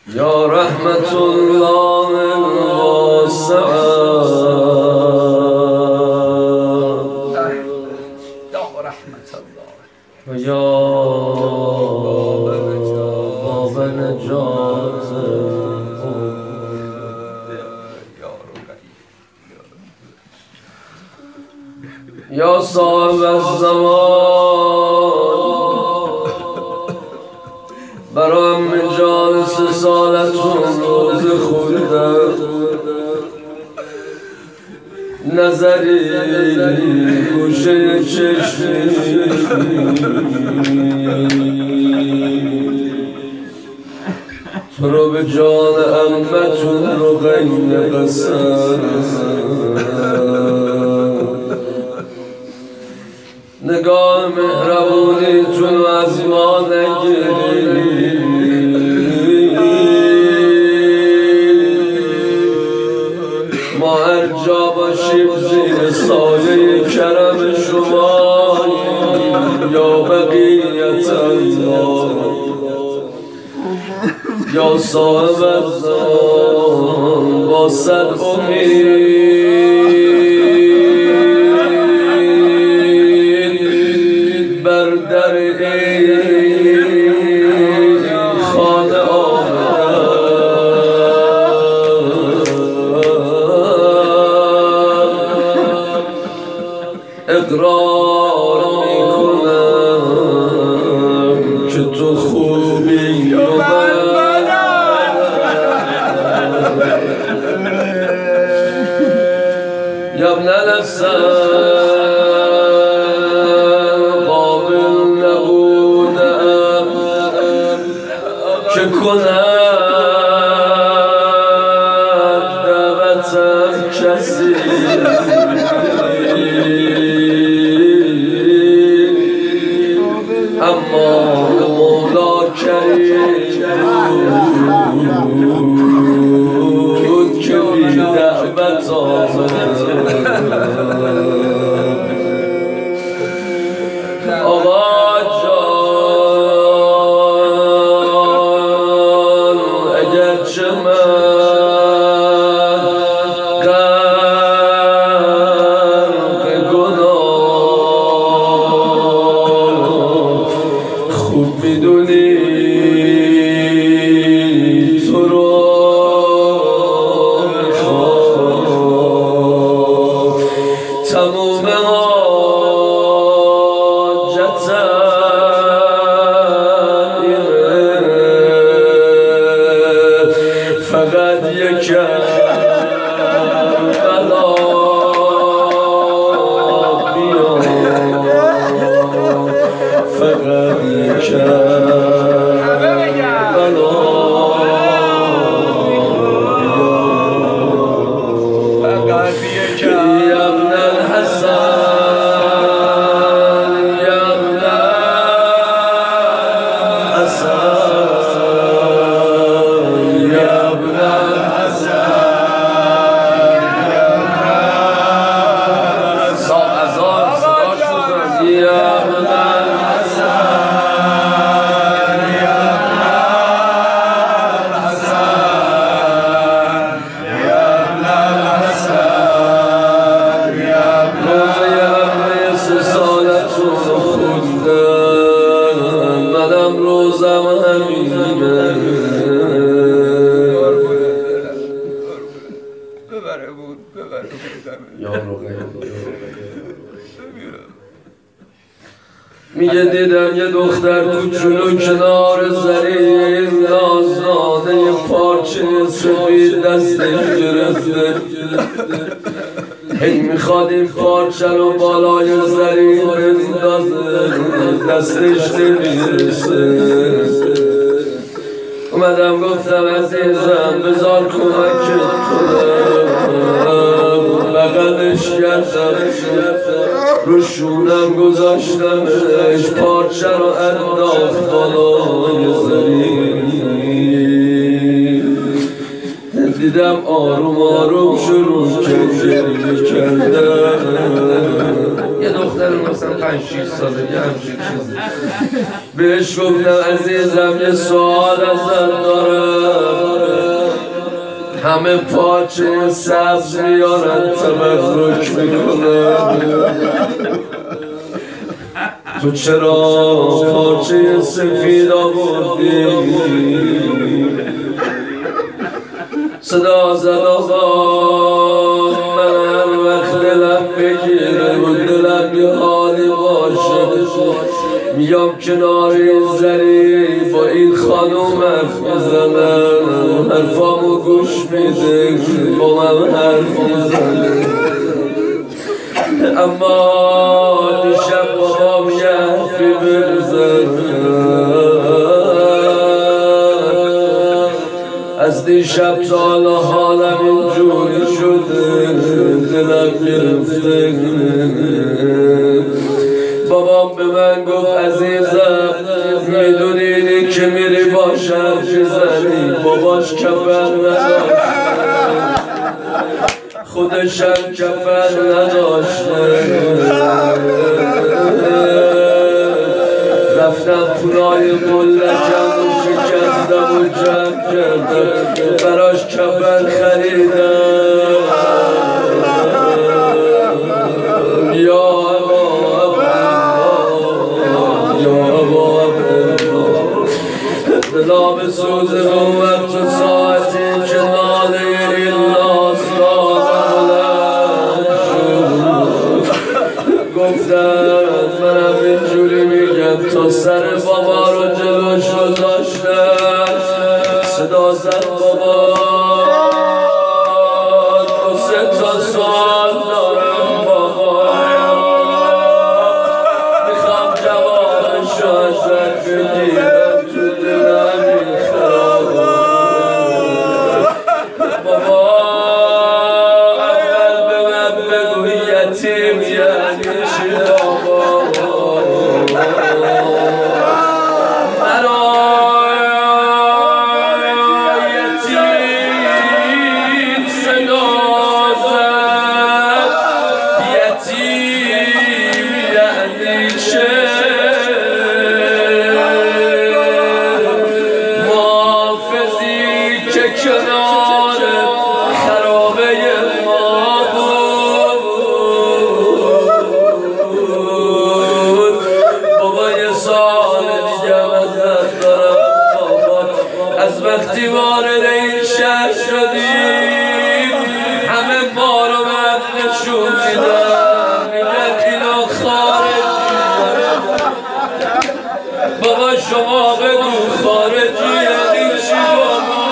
یا رحمت الله الواسعه و یا باب نجات یا صاحب الزمان برام جالس سالتون روز خورده نظری گوشه چشمی تو رو به جان امتون رو غیر قسم نگاه مهربونی تو از ما نگیری ما هر جا باشیم زیر سایه کرم شما یا بقیت الله یا صاحب الزمان با صد امید بر در این خانه اقرار میکنم که تو خوبی و یا ابن الحسن قابل نبودم که کند دعوتم کسی اما مولا کریم بود که بی دعوت آمد آقا جان اگرچه من غرق گناه خوب میدونی تو رو میخوام تموم حاجتم فقط یکم بلا بیام فقط یکم بلا فقط یکم یا ابن الحسن یا ابن الحسن یا ابن منم روزم همینه میگه دیدم یه دختر کوچولو کنار زرین نازدانه پارچه سفید دستش گرفته هی میخواد این پارچه رو بالای زرین بندازه دستش نمیرسه اومدم گفتم عزیزم بذار کمکت کنم بغلش کردم رو شونم گذاشتمش پارچه رو انداخت بالای زمین دیدم آروم آروم شروع کردم یه دختر مثلا 5-6 سالگی همچین چیزی بهش گفتم عزیزم یه سوال ازت دارم همه پاچه سبز میارن تبرک میکنن تو چرا پاچه سفید آوردی صدا زد آقا من هر وقت دلم بگیره و دلم یه حالی باشه میام کنار این زری با این خانوم حرف میزنم حرفامو گوش میده با من حرف میزنه اما دیشب بابام یه حرفی بزنه از دیشب تا حالا حالم اینجوری شده دلم گرفته بابام به من گفت عزیزم میدونی که میری با شرف زنی باباش کفن نداشته خودشم کفن نداشته رفتم پولای ملکم و شکستم و جمع کردم براش کفن خریدم یا دلا به سوز رو وقت و ساعتی که ناله این ناز را بلند شد گفتم منم اینجوری میگم تا سر بابا رو جلوش رو داشتم صدا زد بابا دو سه تا سال دارم بابا میخوام جوابش رو ازت بگیرم تو دلم میخوام بابا اول به من بگو یتیم یعنی چی بابا کنار خرابه ما بود بابا یه سال دیگه ازت دارم بابا از وقتی وارد این شهر شدیم همه ما رو من نشون میدن میگن اینا خارجی بابا شما بگو خارجی یعنی چی بابا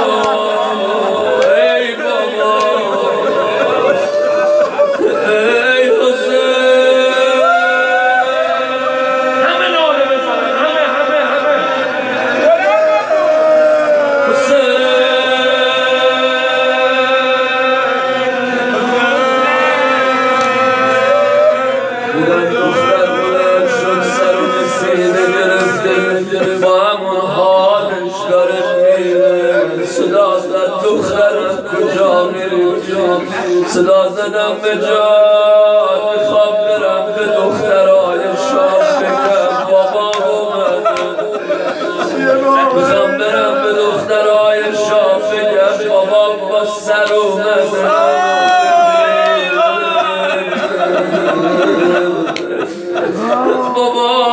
با همون حالش داره میره صدا زد دخترم کجا میری صدا زدم به جان میخوام برم به دخترای شام بگم بابا اومده میخوام برم به دخترای شام بگم بابا با سر اومده بابا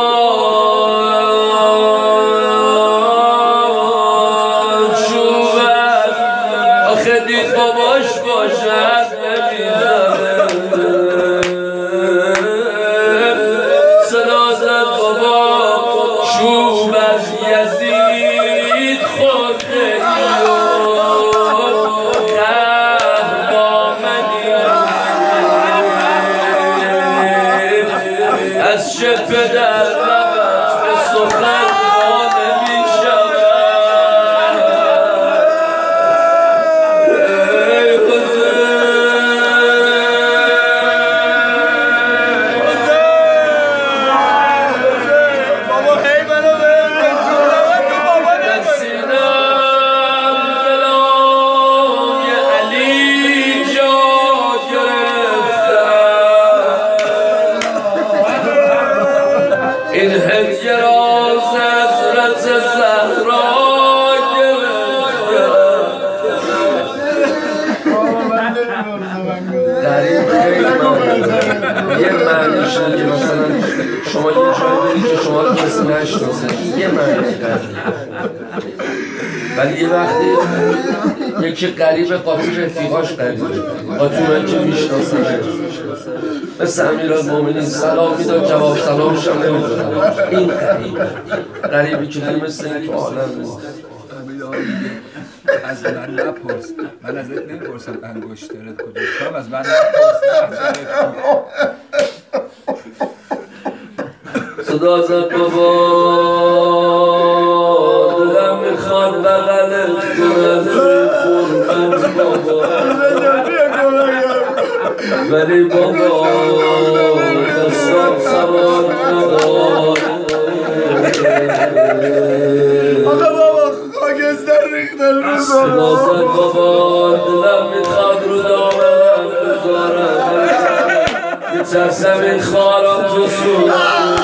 دید باباش باشد نمیزنه صدا زد بابا چوب از یزید خورده از چه پدر لبت به سخن ما نمیشود نشناسه یه معنی غریب ولی یه وقتی یکی غریبه قاطی رفیقاش غریبه قاطی من که میشناسه مثل امیرالمومنین سلام میداد جواب سلامش هم نمیدادم این غریبی که مثل این تو عالم نیست از من نپرس من ازت نمیپرسم انگشترت کجاست کام از من نپرس صدا زد بابا دلم میخواد بغلت کنم قربت بابا ولی بابا دستان سوار ندار آقا بابا خاکستر ریختن صدا زد بابا دلم میخواد رو دامنم بذارم میترسم این خارم تو سود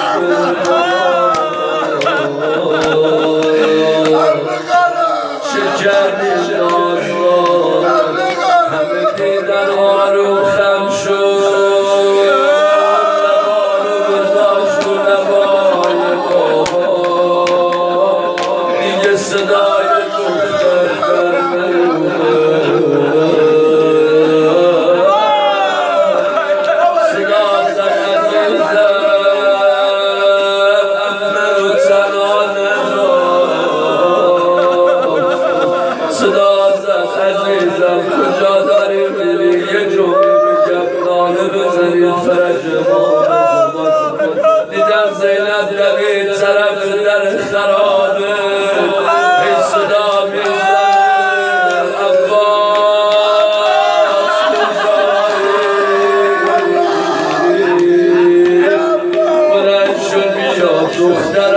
چه کردی نازوان همه دیدن آروم خم شد نبارو بذاشت تو نبای بابا دیگه صدای دختر در کجا داری میری یه جمعه بگم ناله بزنید فرج ما دیدم زینب دوید طرف در خرابه این صدا میزن عباس کجایی بلند شد بیا دختر